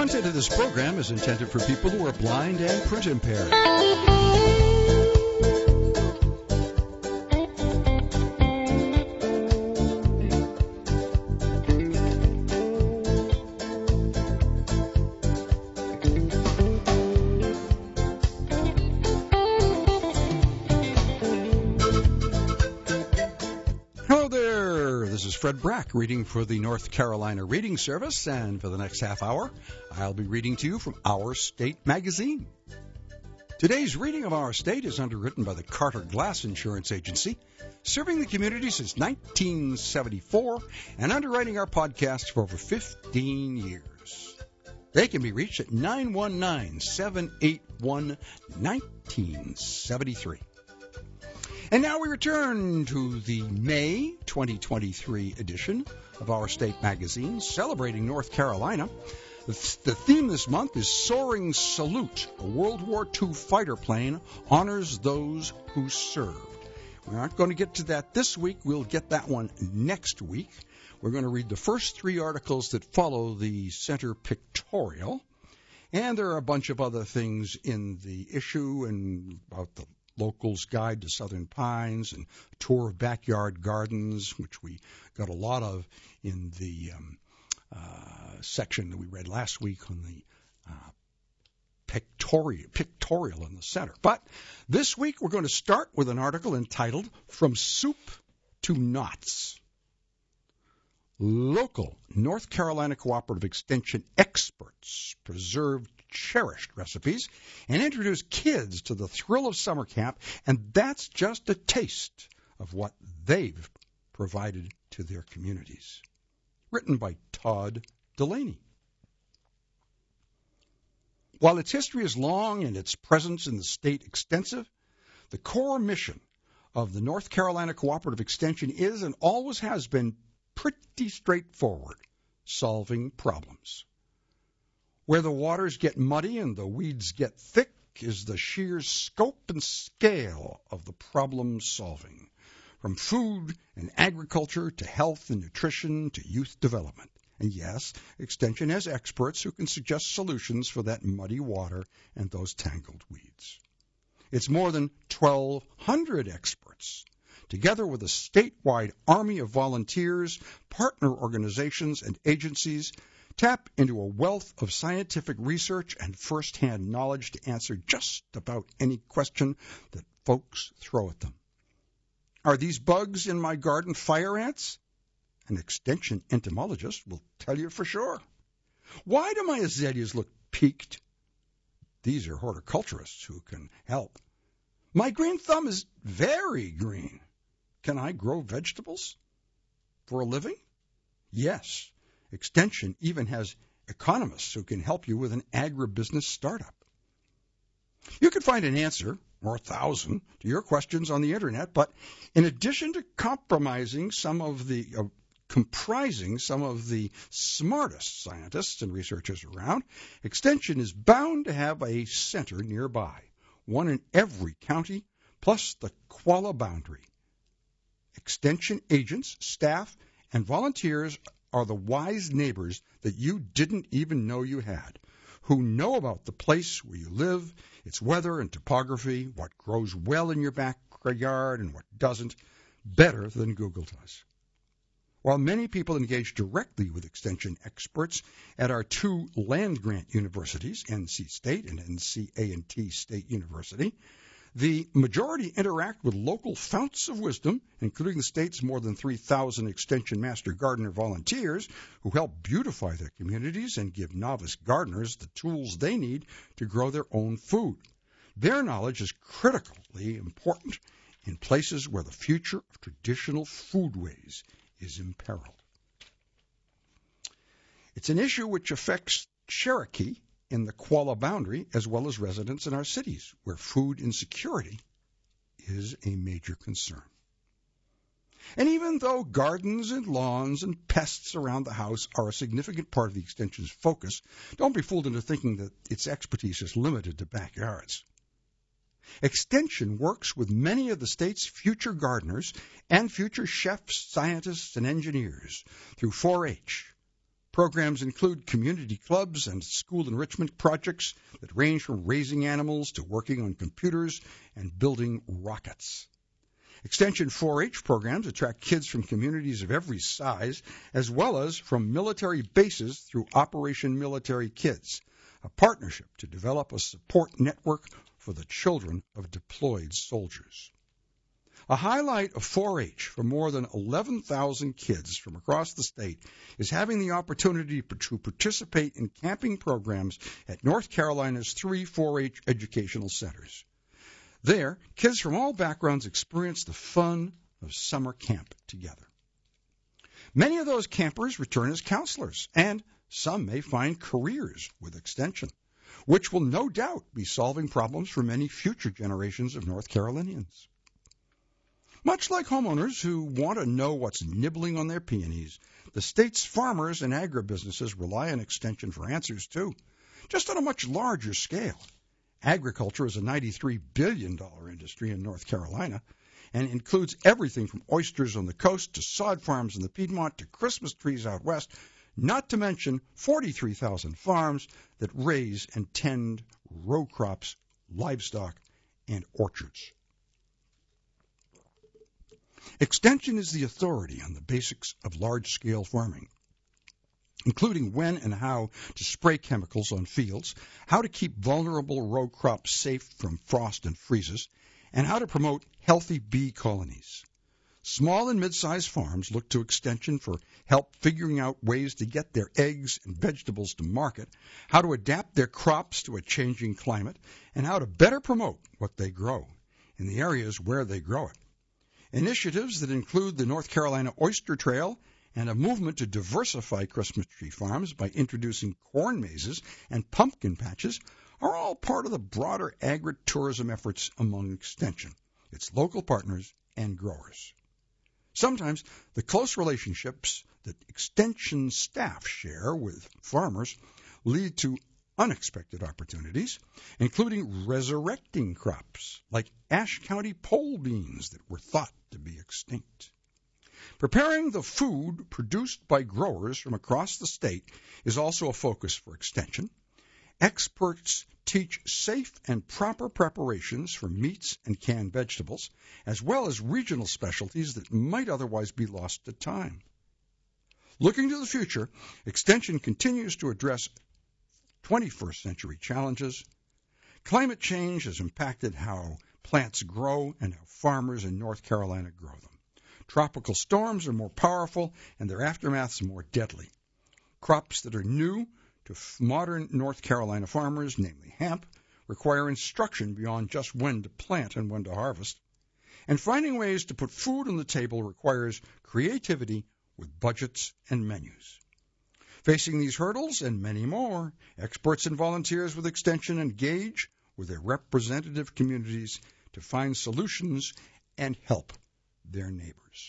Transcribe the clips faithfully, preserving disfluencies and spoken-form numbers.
content of this program is intended for people who are blind and print impaired. Fred Brack reading for the North Carolina Reading Service, and for the next half hour, I'll be reading to you from Our State magazine. Today's reading of Our State is underwritten by the Carter Glass Insurance Agency, serving the community since nineteen seventy-four and underwriting our podcast for over fifteen years. They can be reached at nine one nine, seven eight one, one nine seven three. And now we return to the May twenty twenty-three edition of Our State magazine, celebrating North Carolina. The theme this month is Soaring Salute. A World War Two fighter plane honors those who served. We're not going to get to that this week. We'll get that one next week. We're going to read the first three articles that follow the center pictorial. And there are a bunch of other things in the issue and about the Locals Guide to Southern Pines and a tour of backyard gardens, which we got a lot of in the um, uh, section that we read last week on the uh, pictorial, pictorial in the center. But this week we're going to start with an article entitled From Soup to Knots. Local North Carolina Cooperative Extension experts preserved cherished recipes and introduce kids to the thrill of summer camp, and that's just a taste of what they've provided to their communities. Written by Todd Delaney. While its history is long and its presence in the state extensive, the core mission of the North Carolina Cooperative Extension is and always has been pretty straightforward: solving problems. Where the waters get muddy and the weeds get thick is the sheer scope and scale of the problem solving, from food and agriculture to health and nutrition to youth development. And yes, Extension has experts who can suggest solutions for that muddy water and those tangled weeds. It's more than twelve hundred experts, together with a statewide army of volunteers, partner organizations, and agencies, tap into a wealth of scientific research and first-hand knowledge to answer just about any question that folks throw at them. Are these bugs in my garden fire ants? An Extension entomologist will tell you for sure. Why do my azaleas look peaked? These are horticulturists who can help. My green thumb is very green. Can I grow vegetables for a living? Yes. Extension even has economists who can help you with an agribusiness startup. You can find an answer, or a thousand, to your questions on the Internet, but in addition to compromising some of the, uh, comprising some of the smartest scientists and researchers around, Extension is bound to have a center nearby, one in every county, plus the Qualla boundary. Extension agents, staff, and volunteers are the wise neighbors that you didn't even know you had, who know about the place where you live, its weather and topography, what grows well in your backyard and what doesn't, better than Google does. While many people engage directly with Extension experts at our two land-grant universities, N C State and N C A and T State University, the majority interact with local founts of wisdom, including the state's more than three thousand Extension Master Gardener volunteers who help beautify their communities and give novice gardeners the tools they need to grow their own food. Their knowledge is critically important in places where the future of traditional foodways is imperiled. It's an issue which affects Cherokee in the Qualla boundary, as well as residents in our cities, where food insecurity is a major concern. And even though gardens and lawns and pests around the house are a significant part of the Extension's focus, don't be fooled into thinking that its expertise is limited to backyards. Extension works with many of the state's future gardeners and future chefs, scientists, and engineers through four H, Programs include community clubs and school enrichment projects that range from raising animals to working on computers and building rockets. Extension four H programs attract kids from communities of every size, as well as from military bases through Operation Military Kids, a partnership to develop a support network for the children of deployed soldiers. A highlight of four H for more than eleven thousand kids from across the state is having the opportunity to participate in camping programs at North Carolina's three four H educational centers. There, kids from all backgrounds experience the fun of summer camp together. Many of those campers return as counselors, and some may find careers with Extension, which will no doubt be solving problems for many future generations of North Carolinians. Much like homeowners who want to know what's nibbling on their peonies, the state's farmers and agribusinesses rely on Extension for answers, too, just on a much larger scale. Agriculture is a ninety-three billion dollars industry in North Carolina and includes everything from oysters on the coast to sod farms in the Piedmont to Christmas trees out west, not to mention forty-three thousand farms that raise and tend row crops, livestock, and orchards. Extension is the authority on the basics of large-scale farming, including when and how to spray chemicals on fields, how to keep vulnerable row crops safe from frost and freezes, and how to promote healthy bee colonies. Small and mid-sized farms look to Extension for help figuring out ways to get their eggs and vegetables to market, how to adapt their crops to a changing climate, and how to better promote what they grow in the areas where they grow it. Initiatives that include the North Carolina Oyster Trail and a movement to diversify Christmas tree farms by introducing corn mazes and pumpkin patches are all part of the broader agritourism efforts among Extension, its local partners, and growers. Sometimes the close relationships that Extension staff share with farmers lead to unexpected opportunities, including resurrecting crops like Ashe County pole beans that were thought to be extinct. Preparing the food produced by growers from across the state is also a focus for Extension. Experts teach safe and proper preparations for meats and canned vegetables, as well as regional specialties that might otherwise be lost to time. Looking to the future, Extension continues to address twenty-first century challenges. Climate change has impacted how plants grow and how farmers in North Carolina grow them. Tropical storms are more powerful and their aftermaths more deadly. Crops that are new to modern North Carolina farmers, namely hemp, require instruction beyond just when to plant and when to harvest. And finding ways to put food on the table requires creativity with budgets and menus. Facing these hurdles and many more, experts and volunteers with Extension engage with their representative communities to find solutions and help their neighbors.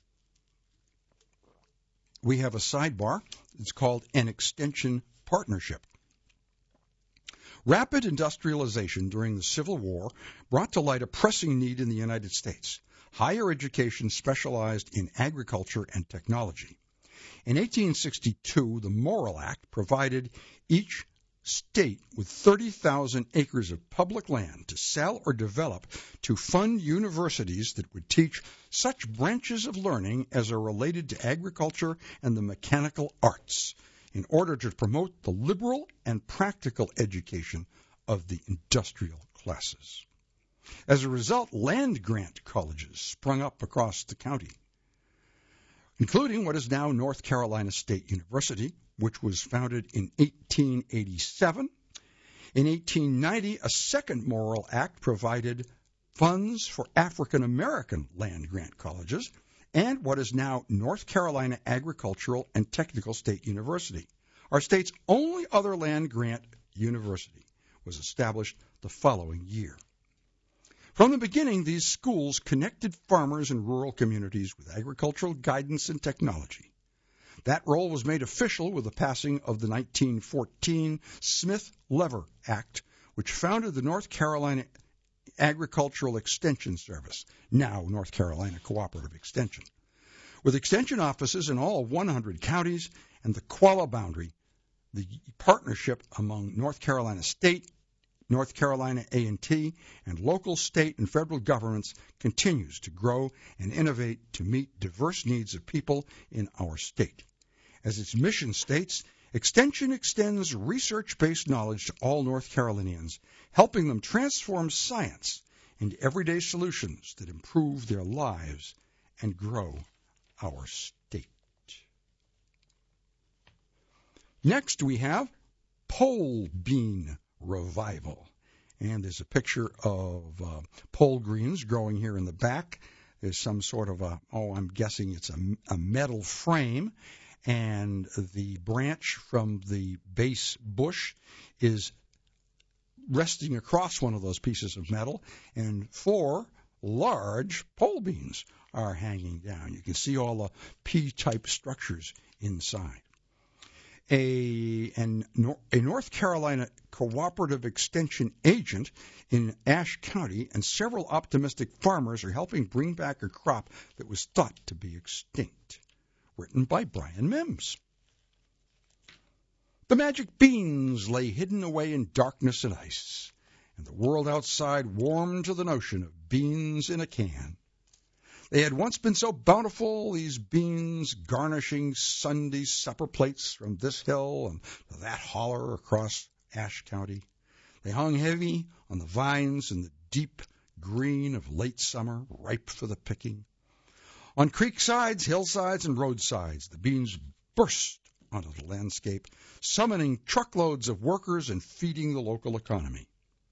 We have a sidebar. It's called an Extension Partnership. Rapid industrialization during the Civil War brought to light a pressing need in the United States. Higher education specialized in agriculture and technology. In eighteen sixty-two, the Morrill Act provided each state with thirty thousand acres of public land to sell or develop to fund universities that would teach such branches of learning as are related to agriculture and the mechanical arts in order to promote the liberal and practical education of the industrial classes. As a result, land-grant colleges sprung up across the county, including what is now North Carolina State University, which was founded in eighteen eighty-seven. In eighteen ninety, a second Morrill Act provided funds for African-American land-grant colleges, and what is now North Carolina Agricultural and Technical State University. Our state's only other land-grant university was established the following year. From the beginning, these schools connected farmers and rural communities with agricultural guidance and technology. That role was made official with the passing of the nineteen fourteen Smith-Lever Act, which founded the North Carolina Agricultural Extension Service, now North Carolina Cooperative Extension. With extension offices in all one hundred counties and the Qualla boundary, the partnership among North Carolina State, North Carolina A and T, and local, state, and federal governments continues to grow and innovate to meet diverse needs of people in our state. As its mission states, Extension extends research-based knowledge to all North Carolinians, helping them transform science into everyday solutions that improve their lives and grow our state. Next, we have pole bean revival. And there's a picture of uh, pole greens growing here in the back. There's some sort of a, oh, I'm guessing it's a, a metal frame. And the branch from the base bush is resting across one of those pieces of metal, and four large pole beans are hanging down. You can see all the P-type structures inside. A, an, a North Carolina cooperative extension agent in Ashe County and several optimistic farmers are helping bring back a crop that was thought to be extinct. Written by Brian Mims. The magic beans lay hidden away in darkness and ice, and the world outside warmed to the notion of beans in a can. They had once been so bountiful, these beans garnishing Sunday supper plates from this hill and to that holler across Ashe County. They hung heavy on the vines in the deep green of late summer, ripe for the picking. On creek sides, hillsides, and roadsides, the beans burst onto the landscape, summoning truckloads of workers and feeding the local economy.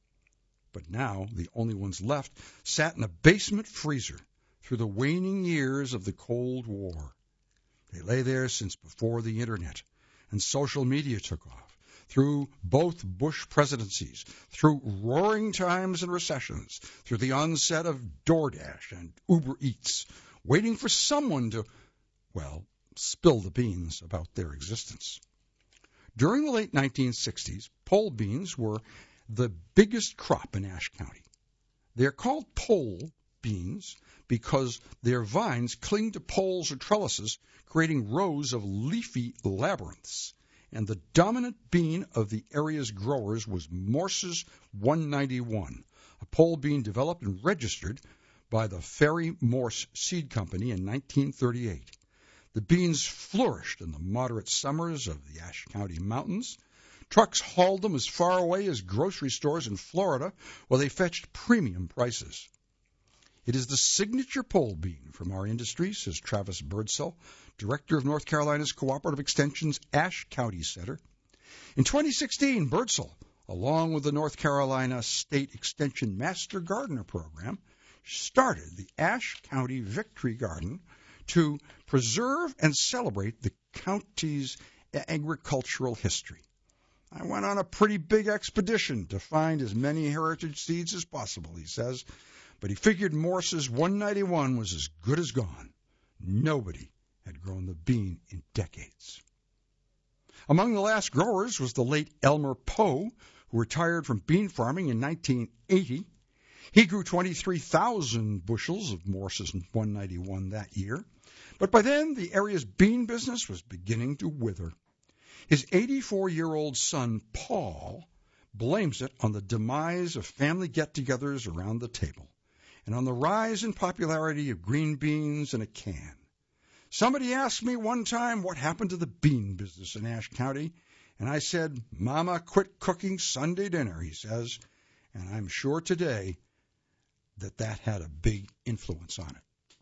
But now, the only ones left sat in a basement freezer through the waning years of the Cold War. They lay there since before the Internet and social media took off, through both Bush presidencies, through roaring times and recessions, through the onset of DoorDash and Uber Eats, waiting for someone to, well, spill the beans about their existence. During the late nineteen sixties, pole beans were the biggest crop in Ashe County. They're called pole beans because their vines cling to poles or trellises, creating rows of leafy labyrinths. And the dominant bean of the area's growers was Morse's one ninety-one, a pole bean developed and registered by the Ferry Morse Seed Company in nineteen thirty-eight. The beans flourished in the moderate summers of the Ashe County mountains. Trucks hauled them as far away as grocery stores in Florida, where they fetched premium prices. It is the signature pole bean from our industry, says Travis Birdsell, director of North Carolina's Cooperative Extension's Ashe County Center. In twenty sixteen, Birdsell, along with the North Carolina State Extension Master Gardener Program, started the Ashe County Victory Garden to preserve and celebrate the county's agricultural history. I went on a pretty big expedition to find as many heritage seeds as possible, he says, but he figured Morse's one ninety-one was as good as gone. Nobody had grown the bean in decades. Among the last growers was the late Elmer Poe, who retired from bean farming in nineteen eighty. He grew twenty-three thousand bushels of Morse's one ninety-one that year, but by then the area's bean business was beginning to wither. His eighty-four-year-old son, Paul, blames it on the demise of family get-togethers around the table and on the rise in popularity of green beans in a can. Somebody asked me one time what happened to the bean business in Ashe County, and I said, Mama quit cooking Sunday dinner, he says, and I'm sure today that that had a big influence on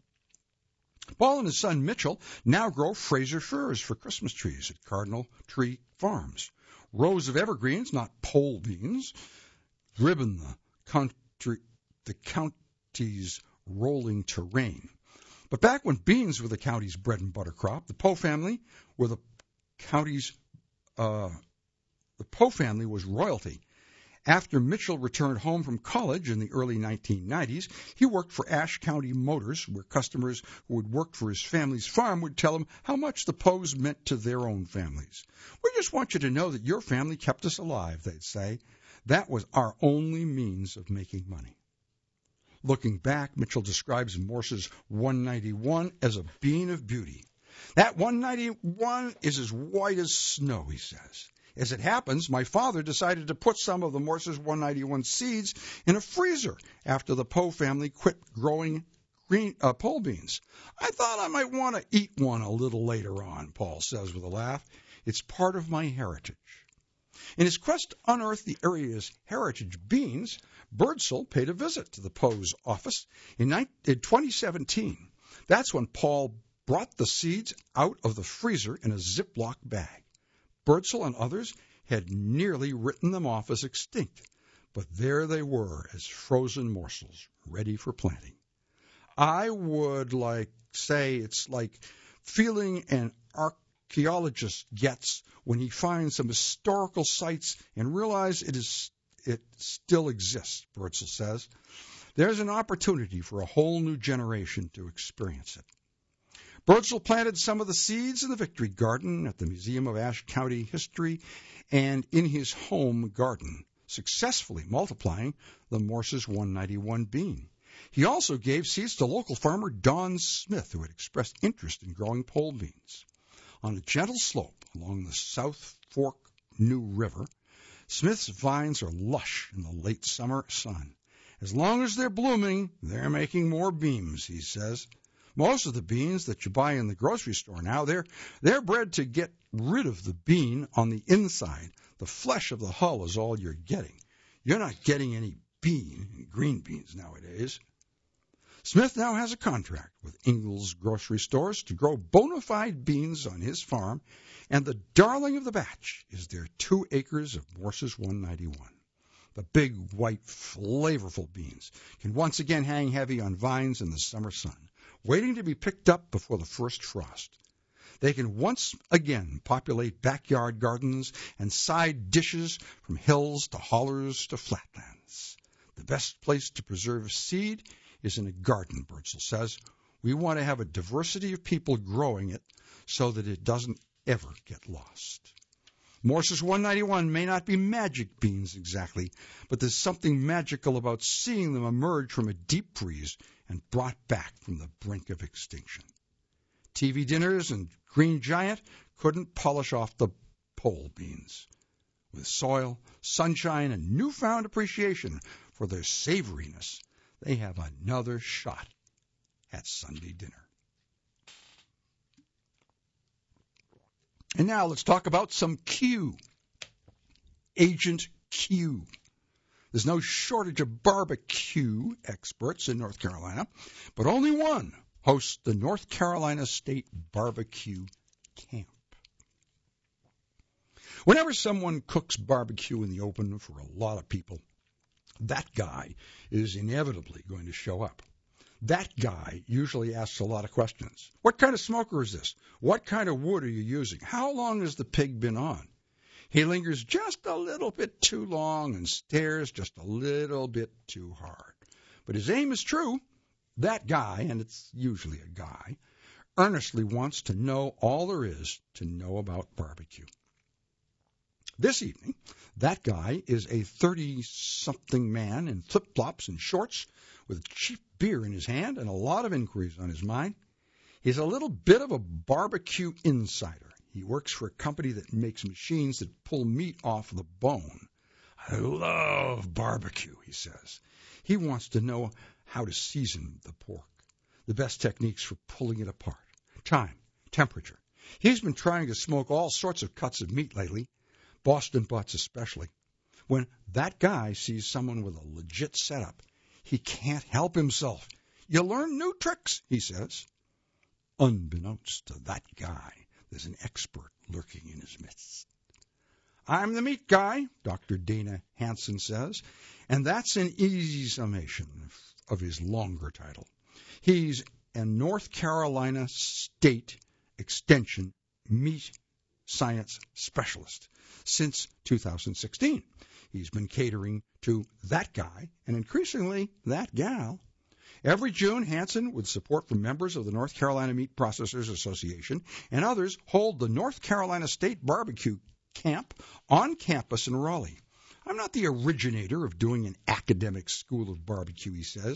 it. Paul and his son Mitchell now grow Fraser firs for Christmas trees at Cardinal Tree Farms. Rows of evergreens, not pole beans, ribbon the country, the county's rolling terrain. But back when beans were the county's bread and butter crop, the Poe family were the county's uh, the Poe family was royalty. After Mitchell returned home from college in the early nineteen nineties, he worked for Ashe County Motors, where customers who had worked for his family's farm would tell him how much the Poes meant to their own families. We just want you to know that your family kept us alive, they'd say. That was our only means of making money. Looking back, Mitchell describes Morse's one ninety-one as a bean of beauty. That one ninety-one is as white as snow, he says. As it happens, my father decided to put some of the Morse's one ninety-one seeds in a freezer after the Poe family quit growing green uh, pole beans. I thought I might want to eat one a little later on, Paul says with a laugh. It's part of my heritage. In his quest to unearth the area's heritage beans, Birdsall paid a visit to the Poe's office in twenty seventeen. That's when Paul brought the seeds out of the freezer in a Ziploc bag. Birdsall and others had nearly written them off as extinct, but there they were as frozen morsels, ready for planting. I would like say it's like feeling an archaeologist gets when he finds some historical sites and realizes it is it still exists, Birdsall says. There's an opportunity for a whole new generation to experience it. Birdsall planted some of the seeds in the Victory Garden at the Museum of Ashe County History and in his home garden, successfully multiplying the Morse's one ninety-one bean. He also gave seeds to local farmer Don Smith, who had expressed interest in growing pole beans. On a gentle slope along the South Fork New River, Smith's vines are lush in the late summer sun. As long as they're blooming, they're making more beans, he says. Most of the beans that you buy in the grocery store now, they're, they're bred to get rid of the bean on the inside. The flesh of the hull is all you're getting. You're not getting any bean, green beans nowadays. Smith now has a contract with Ingles grocery stores to grow bona fide beans on his farm, and the darling of the batch is their two acres of Morse's one ninety-one. The big, white, flavorful beans can once again hang heavy on vines in the summer sun, waiting to be picked up before the first frost. They can once again populate backyard gardens and side dishes from hills to hollers to flatlands. The best place to preserve seed is in a garden, Birdsall says. We want to have a diversity of people growing it so that it doesn't ever get lost. Morse's one ninety-one may not be magic beans exactly, but there's something magical about seeing them emerge from a deep freeze and brought back from the brink of extinction. T V dinners and Green Giant couldn't polish off the pole beans. With soil, sunshine, and newfound appreciation for their savoriness, they have another shot at Sunday dinner. And now let's talk about some Q. Agent Q. There's no shortage of barbecue experts in North Carolina, but only one hosts the North Carolina State Barbecue Camp. Whenever someone cooks barbecue in the open for a lot of people, that guy is inevitably going to show up. That guy usually asks a lot of questions. What kind of smoker is this? What kind of wood are you using? How long has the pig been on? He lingers just a little bit too long and stares just a little bit too hard. But his aim is true. That guy, and it's usually a guy, earnestly wants to know all there is to know about barbecue. This evening, that guy is a thirty-something man in flip-flops and shorts with cheap beer in his hand and a lot of inquiries on his mind. He's a little bit of a barbecue insider. He works for a company that makes machines that pull meat off the bone. I love barbecue, he says. He wants to know how to season the pork, the best techniques for pulling it apart, time, temperature. He's been trying to smoke all sorts of cuts of meat lately, Boston butts especially. When that guy sees someone with a legit setup, he can't help himself. You learn new tricks, he says. Unbeknownst to that guy, there's an expert lurking in his midst. I'm the meat guy, Doctor Dana Hansen says, and that's an easy summation of his longer title. He's a North Carolina State Extension meat science specialist since two thousand sixteen. He's been catering to that guy and increasingly that gal. Every June, Hansen, with support from members of the North Carolina Meat Processors Association and others, hold the North Carolina State Barbecue Camp on campus in Raleigh. I'm not the originator of doing an academic school of barbecue, he says.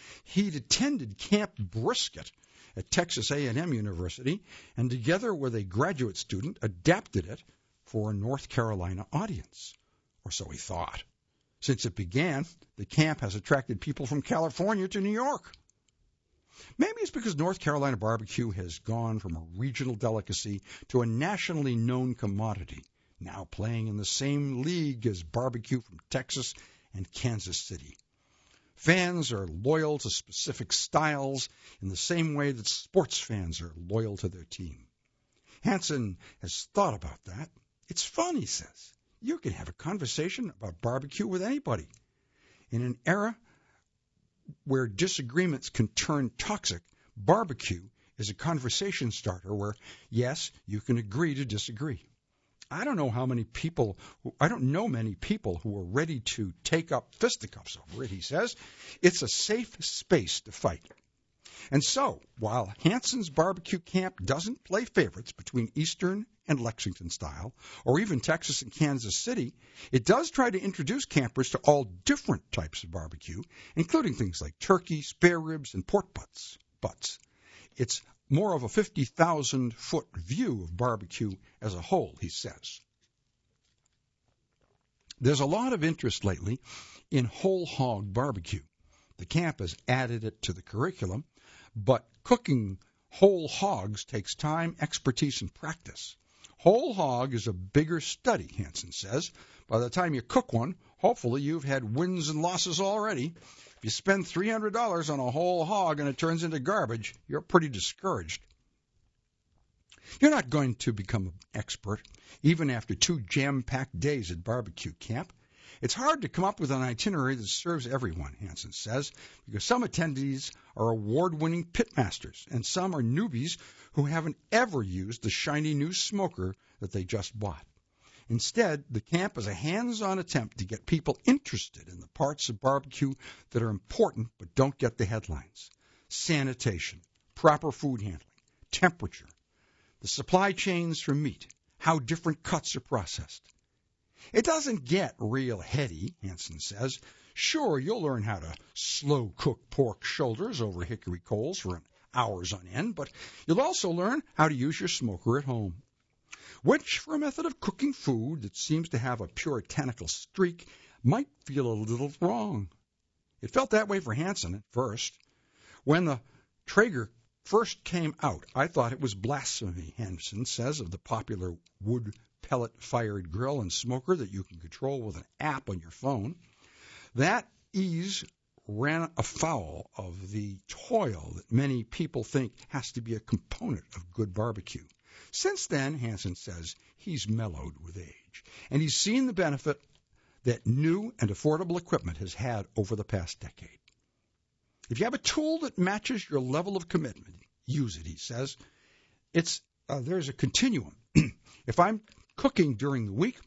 He'd attended Camp Brisket at Texas A and M University, and together with a graduate student, adapted it for a North Carolina audience. Or so he thought. Since it began, the camp has attracted people from California to New York. Maybe it's because North Carolina barbecue has gone from a regional delicacy to a nationally known commodity, now playing in the same league as barbecue from Texas and Kansas City. Fans are loyal to specific styles in the same way that sports fans are loyal to their team. Hansen has thought about that. It's fun, he says. You can have a conversation about barbecue with anybody. In an era where disagreements can turn toxic, barbecue is a conversation starter where, yes, you can agree to disagree. I don't know how many people, who, I don't know many people who are ready to take up fisticuffs over it, he says. It's a safe space to fight. And so, while Hansen's Barbecue Camp doesn't play favorites between Eastern and Lexington style, or even Texas and Kansas City, it does try to introduce campers to all different types of barbecue, including things like turkey, spare ribs, and pork butts. butts. It's more of a fifty thousand foot view of barbecue as a whole, he says. There's a lot of interest lately in whole hog barbecue. The camp has added it to the curriculum, but cooking whole hogs takes time, expertise, and practice. Whole hog is a bigger study, Hansen says. By the time you cook one, hopefully you've had wins and losses already. If you spend three hundred dollars on a whole hog and it turns into garbage, you're pretty discouraged. You're not going to become an expert, even after two jam-packed days at barbecue camp. It's hard to come up with an itinerary that serves everyone, Hansen says, because some attendees are award-winning pitmasters, and some are newbies who haven't ever used the shiny new smoker that they just bought. Instead, the camp is a hands-on attempt to get people interested in the parts of barbecue that are important but don't get the headlines. Sanitation, proper food handling, temperature, the supply chains for meat, how different cuts are processed. It doesn't get real heady, Hansen says. Sure, you'll learn how to slow-cook pork shoulders over hickory coals for hours on end, but you'll also learn how to use your smoker at home. Which, for a method of cooking food that seems to have a puritanical streak, might feel a little wrong. It felt that way for Hansen at first. When the Traeger first came out, I thought it was blasphemy, Hansen says, of the popular wood pellet-fired grill and smoker that you can control with an app on your phone. That ease ran afoul of the toil that many people think has to be a component of good barbecue. Since then, Hansen says, he's mellowed with age, and he's seen the benefit that new and affordable equipment has had over the past decade. If you have a tool that matches your level of commitment, use it, he says. It's uh, there's a continuum. If I'm cooking during the week,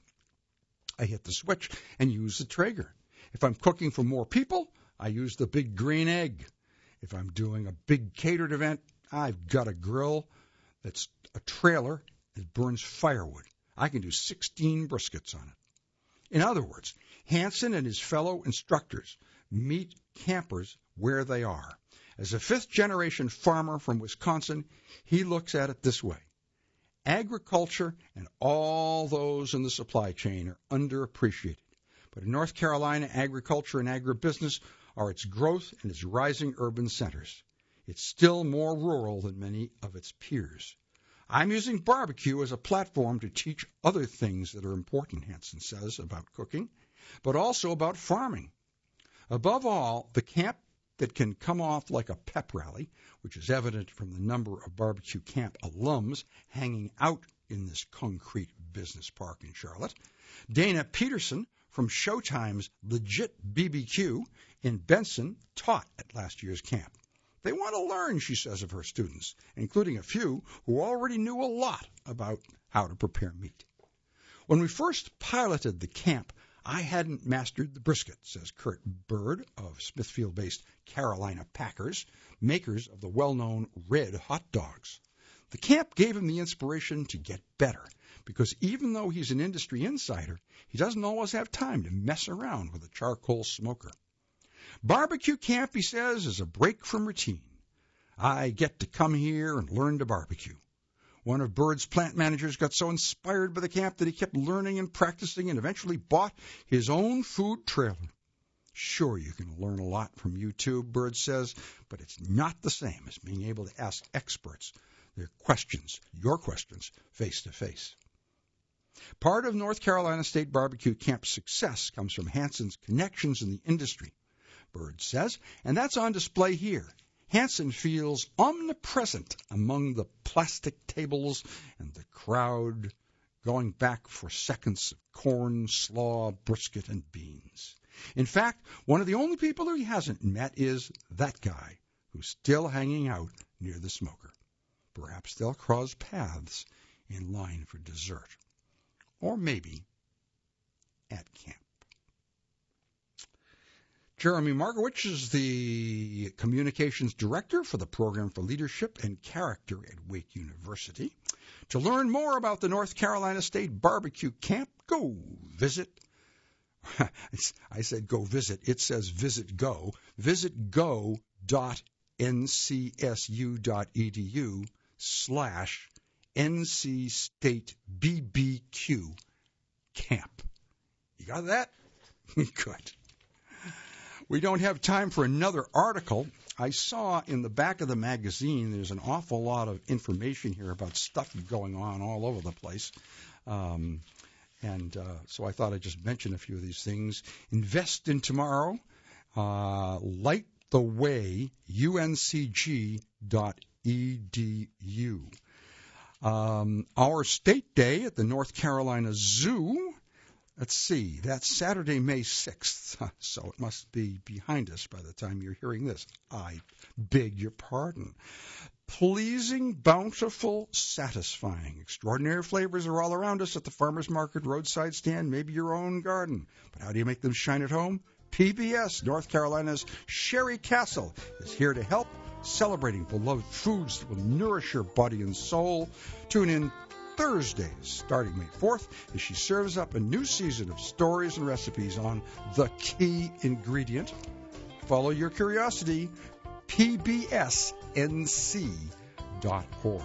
I hit the switch and use the Traeger. If I'm cooking for more people, I use the big green egg. If I'm doing a big catered event, I've got a grill that's a trailer that burns firewood. I can do sixteen briskets on it. In other words, Hansen and his fellow instructors meet campers where they are. As a fifth-generation farmer from Wisconsin, he looks at it this way. Agriculture and all those in the supply chain are underappreciated. But in North Carolina, agriculture and agribusiness are its growth and its rising urban centers. It's still more rural than many of its peers. I'm using barbecue as a platform to teach other things that are important, Hansen says, about cooking, but also about farming. Above all, the camp that can come off like a pep rally, which is evident from the number of barbecue camp alums hanging out in this concrete business park in Charlotte. Dana Peterson from Showtime's Legit B B Q in Benson taught at last year's camp. They want to learn, she says, of her students, including a few who already knew a lot about how to prepare meat. When we first piloted the camp, I hadn't mastered the brisket, says Kurt Bird of Smithfield-based Carolina Packers, makers of the well-known Red hot dogs. The camp gave him the inspiration to get better, because even though he's an industry insider, he doesn't always have time to mess around with a charcoal smoker. Barbecue camp, he says, is a break from routine. I get to come here and learn to barbecue. One of Bird's plant managers got so inspired by the camp that he kept learning and practicing and eventually bought his own food trailer. Sure, you can learn a lot from YouTube, Bird says, but it's not the same as being able to ask experts their questions, your questions, face to face. Part of North Carolina State Barbecue Camp's success comes from Hanson's connections in the industry, Bird says, and that's on display here. Hanson feels omnipresent among the plastic tables and the crowd going back for seconds of corn, slaw, brisket, and beans. In fact, one of the only people he hasn't met is that guy who's still hanging out near the smoker. Perhaps they'll cross paths in line for dessert. Or maybe at camp. Jeremy Markowitz is the Communications Director for the Program for Leadership and Character at Wake University. To learn more about the North Carolina State Barbecue Camp, go visit. I said go visit. It says visit go. Visit go.ncsu.edu slash NC State B B Q Camp. You got that? Good. We don't have time for another article. I saw in the back of the magazine there's an awful lot of information here about stuff going on all over the place. Um, and uh, so I thought I'd just mention a few of these things. Invest in tomorrow. Uh, light the way, U N C G dot E D U. Um, our State Day at the North Carolina Zoo. Let's see, that's Saturday, May sixth, so it must be behind us by the time you're hearing this. I beg your pardon. Pleasing, bountiful, satisfying. Extraordinary flavors are all around us at the farmer's market, roadside stand, maybe your own garden. But how do you make them shine at home? P B S, North Carolina's Sherry Castle, is here to help, celebrating beloved foods that will nourish your body and soul. Tune in Thursdays, starting May fourth, as she serves up a new season of stories and recipes on The Key Ingredient. Follow your curiosity, P B S N C dot org.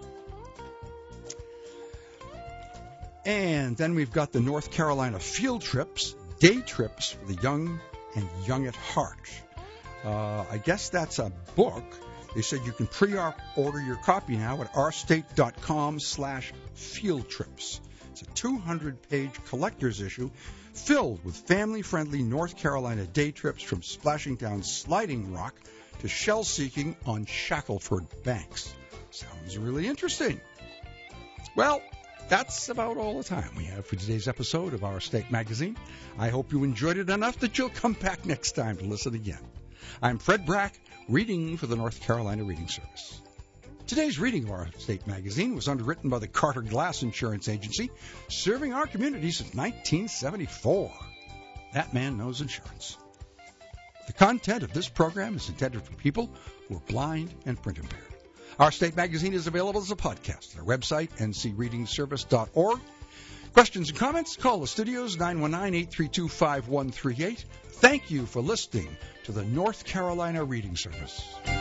And then we've got the North Carolina field trips, day trips for the young and young at heart. Uh, I guess that's a book. They said you can pre-order your copy now at ourstate.com slash field trips. It's a two hundred page collector's issue filled with family-friendly North Carolina day trips from splashing down Sliding Rock to shell-seeking on Shackleford Banks. Sounds really interesting. Well, that's about all the time we have for today's episode of Our State Magazine. I hope you enjoyed it enough that you'll come back next time to listen again. I'm Fred Brack, reading for the North Carolina Reading Service. Today's reading of Our State Magazine was underwritten by the Carter Glass Insurance Agency, serving our community since nineteen seventy-four. That man knows insurance. The content of this program is intended for people who are blind and print impaired. Our State Magazine is available as a podcast at our website, N C reading service dot org. Questions and comments? Call the studios, nine one nine, eight three two, five one three eight. Thank you for listening to the North Carolina Reading Service.